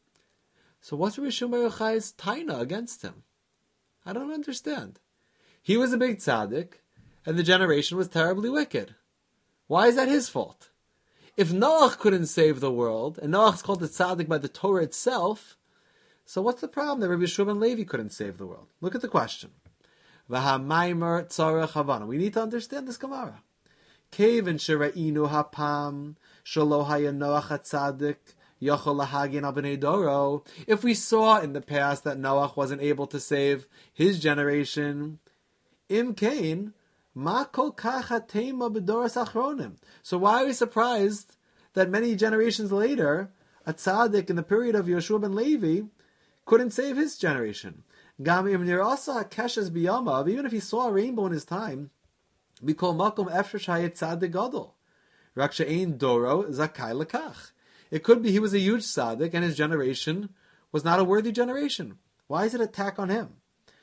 So what's Rabbi Shimon Bar Yochai's taina against him? I don't understand. He was a big tzaddik, and the generation was terribly wicked. Why is that his fault? If Noach couldn't save the world, and Noach's called a tzaddik by the Torah itself, so what's the problem that Rabbi Shimon ben Levi couldn't save the world? Look at the question. V'hamaimer tzarech havana. We need to understand this Gemara. Kevin shera'inu hapam shelo haya Noach tzaddik yachol lahagin al bnei doro. If we saw in the past that Noach wasn't able to save his generation, im kain ma kol kach hatema b'doras achronim. So why are we surprised that many generations later, a tzaddik in the period of Yoshua ben Levi couldn't save his generation? Gam im nirasa keshes biyamav, even if he saw a rainbow in his time, b'kol makom efshar shayet tzaddik gadol, rak she'ein doro zakai lekach. It could be he was a huge tzaddik and his generation was not a worthy generation. Why is it an attack on him?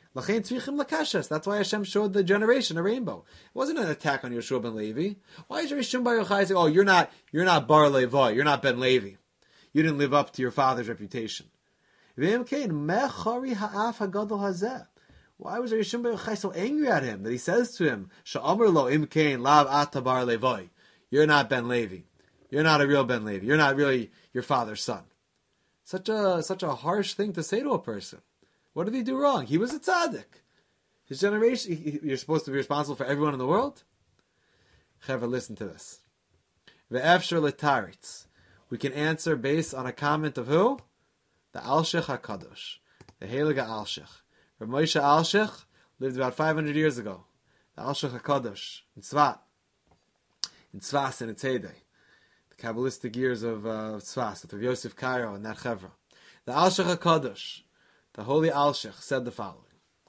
That's why Hashem showed the generation a rainbow. It wasn't an attack on Yoshua ben Levi. Why is Rishon Bar Yochai saying, "Oh, you're not, you're not Bar Levi, you're not Ben Levi. You didn't live up to your father's reputation." Why was Rishon Bar Yochai so angry at him that he says to him, "Sha'amar lo im kain lav ata Bar Levi. You're not Ben Levi. You're not a real Ben Levi. You're not really your father's son." Such a such a harsh thing to say to a person. What did he do wrong? He was a tzaddik. His generation, he, you're supposed to be responsible for everyone in the world? Chaver, listen to this. Ve'efshar l'taritz. We can answer based on a comment of who? The Alshich HaKadosh. The Heilige Alshich. Rav Moshe Alshich lived about five hundred years ago. The Alshich HaKadosh. In Tzvat. In Tzvas in its heyday. The Kabbalistic years of uh, Tzvas. With Rav Yosef Cairo and that Chevra. The Alshich HaKadosh. The Holy Alshich said the following.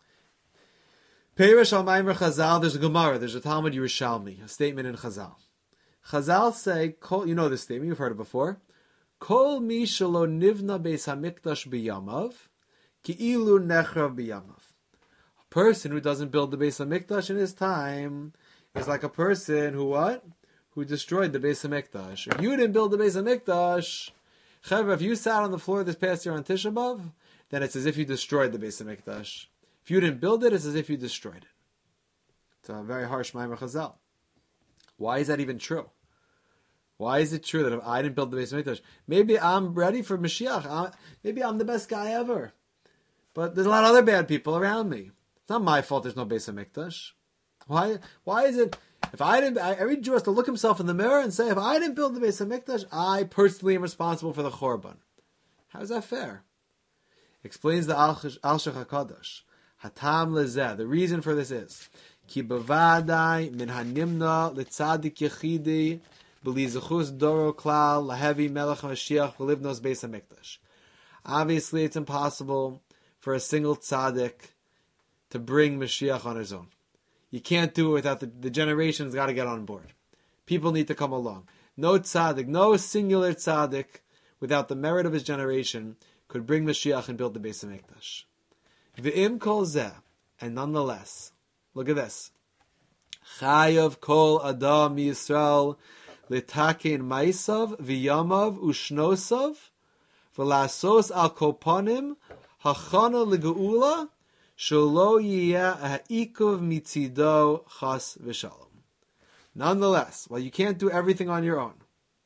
Peirish al Maimer Chazal, there's a Gemara, there's a Talmud Yerushalmi, a statement in Chazal. Chazal say, Kol, you know this statement, you've heard it before. Kol mi shelo nivna beis hamikdash biyamav, ki ilu nechrav biyamav. A person who doesn't build the Beis Hamikdash in his time is like a person who what? Who destroyed the Beis Hamikdash. If you didn't build the Beis Hamikdash, Chaver, if you sat on the floor this past year on Tisha B'Av, then it's as if you destroyed the Beis Hamikdash. If you didn't build it, it's as if you destroyed it. It's a very harsh Maimer Chazal. Why is that even true? Why is it true that if I didn't build the Beis Hamikdash, maybe I'm ready for Mashiach, I'm, maybe I'm the best guy ever, but there's a lot of other bad people around me. It's not my fault there's no Beis Hamikdash. Why, why is it, if I didn't, every Jew has to look himself in the mirror and say, if I didn't build the Beis Hamikdash, I personally am responsible for the Chorban. How is that fair? Explains the Alshich HaKadosh. Hatam lezeh. The reason for this is ki bevadai min hanimna letzadik yechidi b'li zechus doro klal lahevi melech Mashiach v'livnos Beis Hamikdash. Obviously, it's impossible for a single tzaddik to bring Mashiach on his own. You can't do it without the, the generations got to get on board. People need to come along. No tzaddik, no singular tzaddik, without the merit of his generation, could bring Mashiach and build the Beis Hamikdash. V'im kol zeh, and nonetheless, look at this. Chayav kol adam Yisrael litakein maisav v'yamav ushnosav v'lasos al kopanim hachana legeula shelo yiyeh ha'ikuv mitzido chas v'shalom. Nonetheless, while you can't do everything on your own,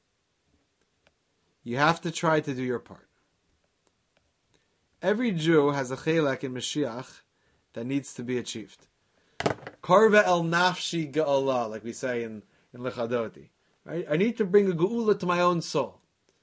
you have to try to do your part. Every Jew has a chelek in Mashiach that needs to be achieved. Karva el nafshi ge'ala, like we say in, in Lechadoti. Right? I need to bring a geula to my own soul.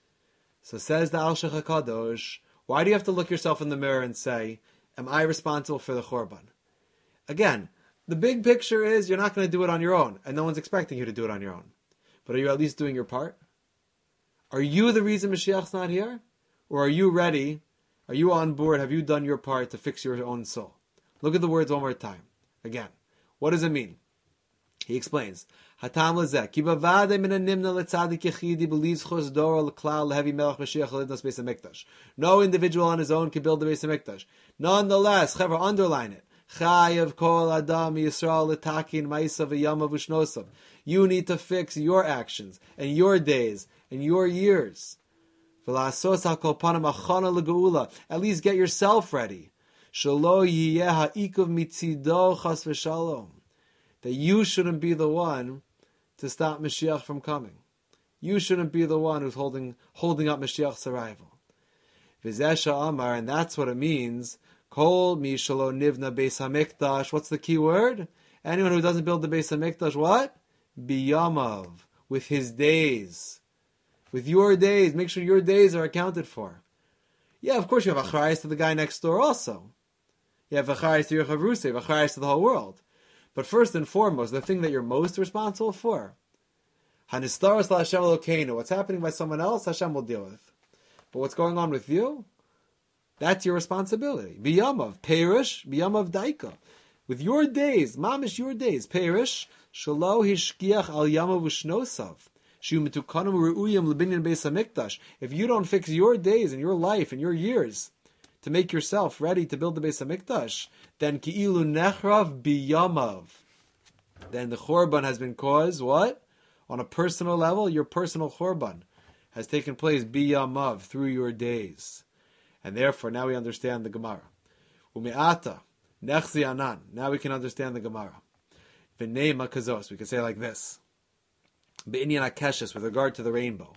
So says the Al Shech HaKadosh, why do you have to look yourself in the mirror and say, am I responsible for the Chorban? Again, the big picture is you're not going to do it on your own, and no one's expecting you to do it on your own. But are you at least doing your part? Are you the reason Mashiach's not here? Or are you ready? Are you on board? Have you done your part to fix your own soul? Look at the words one more time. Again, what does it mean? He explains, Hatam lezeh, ki bavadei min hanimna letzadik yechidi believes chos doro l'klal lehevi melech Mashiach l'idnas Beis HaMikdash. No individual on his own can build the Beis HaMikdash. Nonetheless, Chaver, underline it. Chayav kol adam Yisrael l'takin ma'isa v'yamav u'shnosav. You need to fix your actions and your days and your years. V'la'asos ha'kol panam achana l'geula. At least get yourself ready. Shelo yiyeh ha'ikuv mitzido chas v'shalom. That you shouldn't be the one to stop Mashiach from coming. You shouldn't be the one who's holding holding up Mashiach's arrival. V'zeh Amar, and that's what it means. Kol mi shelo nivna Beis HaMikdash. What's the key word? Anyone who doesn't build the Beis HaMikdash, what? Biyamav, with his days. With your days. Make sure your days are accounted for. Yeah, of course you have achrayus to the guy next door also. You have achrayus to your chavrusei, you have achrayus to the whole world. But first and foremost, the thing that you're most responsible for, Hanistaros la Hashem Elokeinu, what's happening by someone else, Hashem will deal with. But what's going on with you, that's your responsibility. Biyamav, Perish, Biyamav Daika. With your days, mamish your days, Perish, Shalo Hishkiach al Yamav Ushnosav, Shiu Metukanum Ru'uyim Lebinyan Beis HaMikdash. If you don't fix your days and your life and your years to make yourself ready to build the Beis HaMikdash, then ki'ilu nechrav biyamav. Then the Chorban has been caused, what? On a personal level, your personal Chorban has taken place biyamav, through your days. And therefore, now we understand the Gemara. Ume'ata, nechzi anan. Now we can understand the Gemara. V'neima kazos. We can say like this. Be'inyan akeshes, with regard to the rainbow.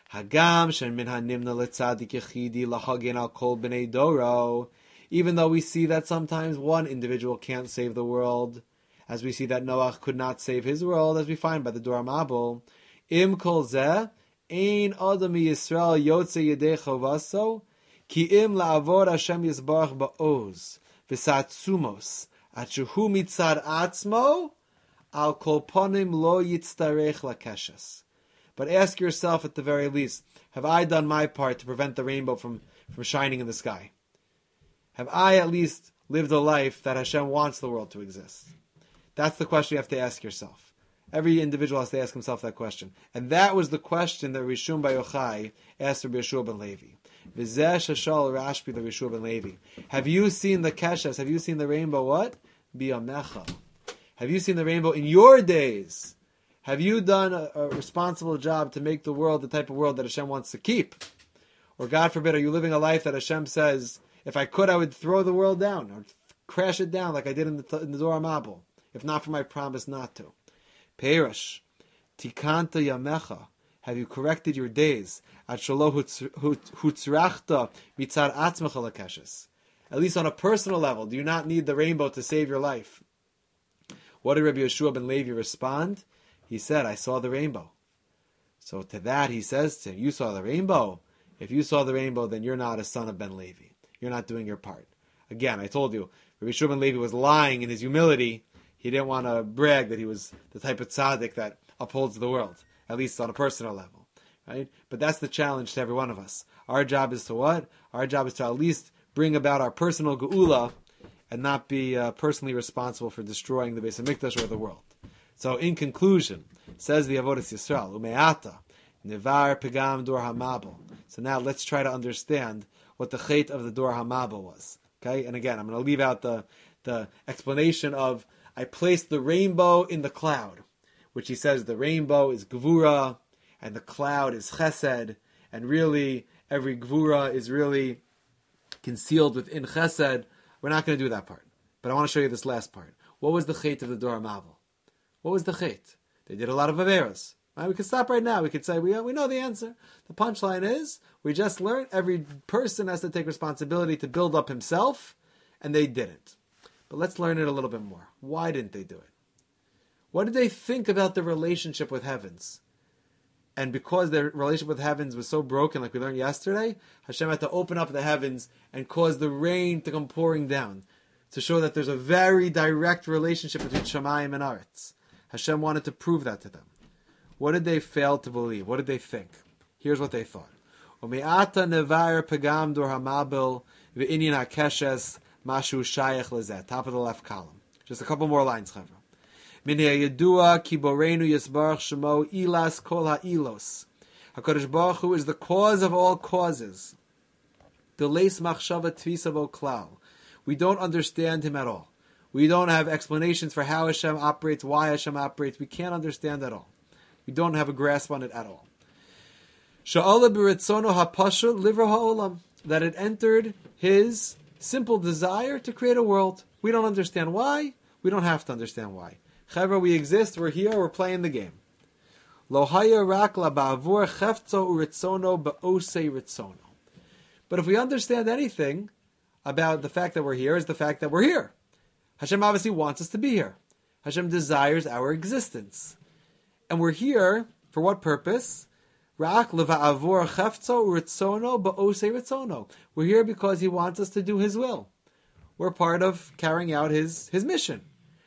Hagam shen min hanimna letzadik yechidi lahagen al kol b'nei doro. Even though we see that sometimes one individual can't save the world, as we see that Noach could not save his world, as we find by the Dor HaMabul, im kol zeh ein adam Yisrael yotze yedei chovaso ki im la'avor Hashem yisbarach ba'oz v'satzumos at shehu mitzad atzmo al kol ponim lo yitztarech lakeshes. But ask yourself at the very least, have I done my part to prevent the rainbow from, from shining in the sky? Have I at least lived a life that Hashem wants the world to exist? That's the question you have to ask yourself. Every individual has to ask himself that question. And that was the question that Rishon Bar Yochai asked Rabbi Yeshua ben Levi. V'zeh shashal Rashbi the Rishua ben Levi. Have you seen the keshes? Have you seen the rainbow what? Biyamecha. Have you seen the rainbow in your days? Have you done a, a responsible job to make the world the type of world that Hashem wants to keep? Or God forbid, are you living a life that Hashem says, if I could, I would throw the world down, or crash it down like I did in the, in the Dor HaMabul, if not for my promise not to. Perush, tikanta yamecha, have you corrected your days? At shelo hutzrachta mitzad atzmecha lekeshes. At least on a personal level, do you not need the rainbow to save your life? What did Rabbi Yeshua ben Levi respond? He said, I saw the rainbow. So to that he says to him, you saw the rainbow? If you saw the rainbow, then you're not a son of Ben Levi. You're not doing your part. Again, I told you, Rabbi Yeshua ben Levi was lying in his humility. He didn't want to brag that he was the type of tzaddik that upholds the world, at least on a personal level. Right? But that's the challenge to every one of us. Our job is to what? Our job is to at least bring about our personal geula and not be uh, personally responsible for destroying the Beis HaMikdash or the world. So in conclusion, says the Avodas Yisrael, Ume'ata, Nevar Pegam Dor HaMabul. So now let's try to understand what the chait of the Dor HaMabul was. Okay, and again, I'm going to leave out the, the explanation of, I placed the rainbow in the cloud, which he says the rainbow is Gevura, and the cloud is Chesed, and really, every Gevura is really concealed within chesed. We're not going to do that part. But I want to show you this last part. What was the chait of the Dor HaMabul? What was the chait? They did a lot of averos. Right? We could stop right now. We could say, we, we know the answer. The punchline is, we just learned every person has to take responsibility to build up himself, and they didn't. But let's learn it a little bit more. Why didn't they do it? What did they think about the relationship with heavens? And because their relationship with heavens was so broken, like we learned yesterday, Hashem had to open up the heavens and cause the rain to come pouring down to show that there's a very direct relationship between Shamayim and Aretz. Hashem wanted to prove that to them. What did they fail to believe? What did they think? Here's what they thought. Ume'ata nevar pegam Dor HaMabul v'inyan hakeshes mashu shayach lezeh. Top of the left column. Just a couple more lines, Chavra. Min ha'yedua ki borenu yisbarach shemo ilas kol ha'ilos. HaKadosh Baruch Hu is the cause of all causes. Deles machshava tvisa vo klal. We don't understand Him at all. We don't have explanations for how Hashem operates, why Hashem operates. We can't understand at all. We don't have a grasp on it at all. Sha'ala b'ritzono ha'pashut livra ha'olam. That it entered His simple desire to create a world. We don't understand why. We don't have to understand why. Chevra, we exist, we're here, we're playing the game. Lo haya rak la ba'avur cheftzo uritzono ba'osei ritzono. But if we understand anything about the fact that we're here, is the fact that we're here. Hashem obviously wants us to be here. Hashem desires our existence. And we're here, for what purpose? Rak leva'avur cheftzo uritzono ba'osei ritzono. We're here because He wants us to do His will. We're part of carrying out His, His mission.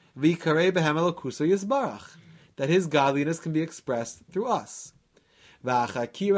That His godliness can be expressed through us. But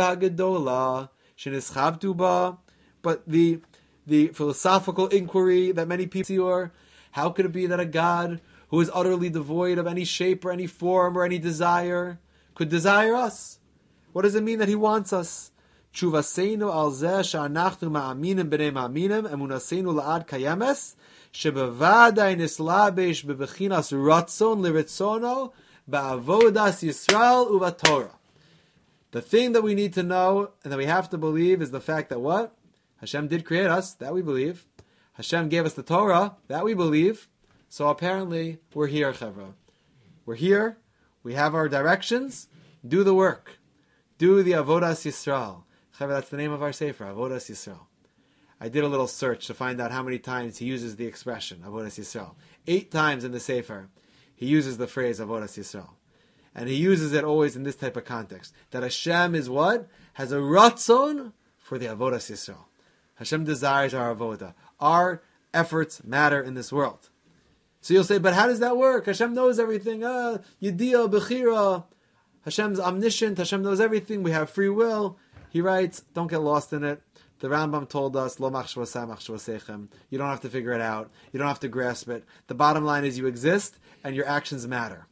the the philosophical inquiry that many people see, or how could it be that a God who is utterly devoid of any shape or any form or any desire could desire us? What does it mean that He wants us? Tshuvaseinu al zeh she'anachnu ma'aminim b'nei ma'aminim emunaseinu la'ad kayemes shebevadai nislabesh bebechinas ratzon liritzono ba'avodas Yisrael uvatorah. The thing that we need to know and that we have to believe is the fact that what? Hashem did create us, that we believe. Hashem gave us the Torah, that we believe. So apparently we're here, Chevra. We're here, we have our directions, do the work. Do the Avodas Yisrael. Chevra, that's the name of our Sefer, Avodas Yisrael. I did a little search to find out how many times he uses the expression, Avodas Yisrael. Eight times in the Sefer, he uses the phrase Avodas Yisrael. And he uses it always in this type of context. That Hashem is what? Has a ratzon for the Avodas Yisrael. Hashem desires our avodah. Our efforts matter in this world. So you'll say, but how does that work? Hashem knows everything. Ah, Yediyah, Bechira. Hashem's omniscient. Hashem knows everything. We have free will. He writes, don't get lost in it. The Rambam told us, Lo machshvaseh machshvasechem. You don't have to figure it out. You don't have to grasp it. The bottom line is you exist and your actions matter.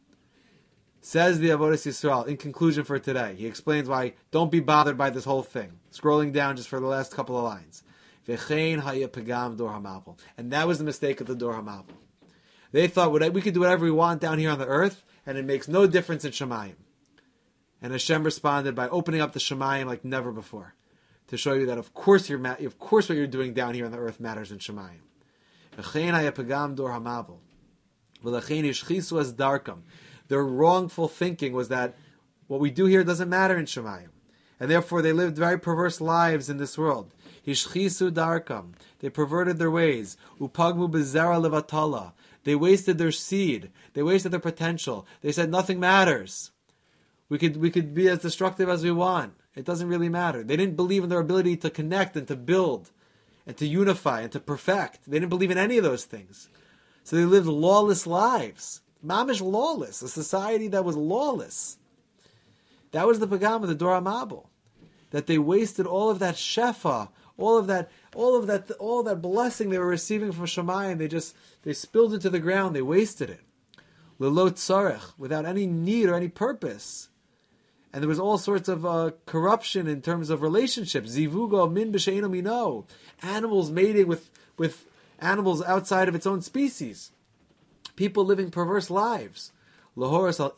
Says the Avodas Yisrael, in conclusion for today, he explains why don't be bothered by this whole thing. Scrolling down just for the last couple of lines. V'chein haya pegam Dor HaMabul. And that was the mistake of the Dor HaMabul. They thought we could do whatever we want down here on the earth, and it makes no difference in Shemayim. And Hashem responded by opening up the Shemayim like never before, to show you that of course you're ma- of course what you're doing down here on the earth matters in Shemayim. V'chein haya pegam Dor HaMabul. V'lechein yishchisu es darkam. Their wrongful thinking was that what we do here doesn't matter in Shemayim. And therefore they lived very perverse lives in this world. Hishchisu darkam. They perverted their ways. Upagmu bezera levatala. They wasted their seed. They wasted their potential. They said nothing matters. We could we could be as destructive as we want. It doesn't really matter. They didn't believe in their ability to connect and to build and to unify and to perfect. They didn't believe in any of those things. So they lived lawless lives. Mamish lawless. A society that was lawless. That was the pagam of the Dor HaMabul. That they wasted all of that shefa, all of that, all of that, all that blessing they were receiving from Shemayim. They just they spilled it to the ground. They wasted it, lelo tzarech, without any need or any purpose. And there was all sorts of uh, corruption in terms of relationships. Zivugo min b'she'eno mino, animals mating with with animals outside of its own species. People living perverse lives. They showed that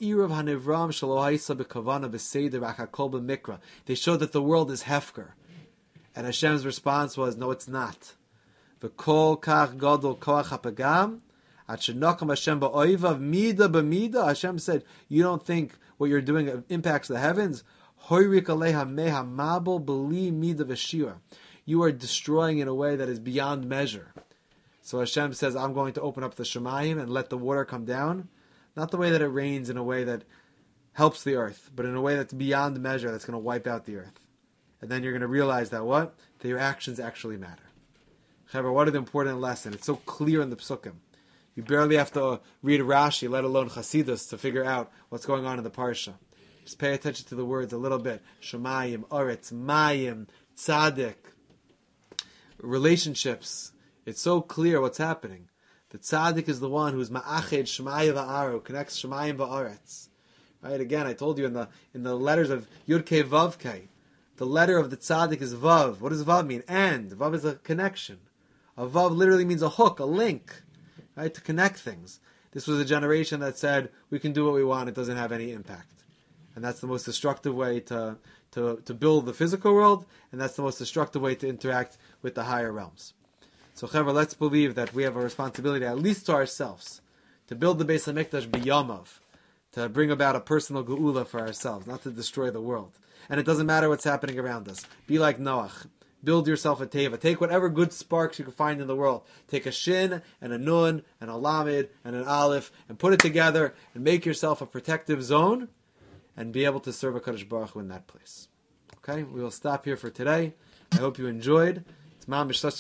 the world is hefker. And Hashem's response was, no, it's not. V'kol kach gadol koach hapagam. At shenakam Hashem ba'oivav mida b'mida. Hashem said, you don't think what you're doing impacts the heavens? Hoyrik aleha meha mabel b'li mida v'shir. You are destroying in a way that is beyond measure. So Hashem says, I'm going to open up the Shemayim and let the water come down. Not the way that it rains in a way that helps the earth, but in a way that's beyond measure, that's going to wipe out the earth. And then you're going to realize that what? That your actions actually matter. However, what an important lesson. It's so clear in the Psukim. You barely have to read Rashi, let alone Chasidus, to figure out what's going on in the Parsha. Just pay attention to the words a little bit. Shemayim, Oretz, Mayim, Tzaddik. Relationships. It's so clear what's happening. The Tzaddik is the one who's Ma'ached Shemayim Va'aru, connects Shemayim Va'aretz. Right? Again, I told you in the in the letters of Yud Kei Vav Kei, the letter of the Tzaddik is Vav. What does Vav mean? And. Vav is a connection. A Vav literally means a hook, a link, right? To connect things. This was a generation that said, we can do what we want, it doesn't have any impact. And that's the most destructive way to, to, to build the physical world, and that's the most destructive way to interact with the higher realms. So, Chaver, let's believe that we have a responsibility, at least to ourselves, to build the Beis HaMikdash b'yamav, to bring about a personal geula for ourselves, not to destroy the world. And it doesn't matter what's happening around us. Be like Noach. Build yourself a teva. Take whatever good sparks you can find in the world. Take a shin and a nun and a lamed and an aleph and put it together and make yourself a protective zone and be able to serve a Kadosh Baruch Hu in that place. Okay, we will stop here for today. I hope you enjoyed. It's mamish such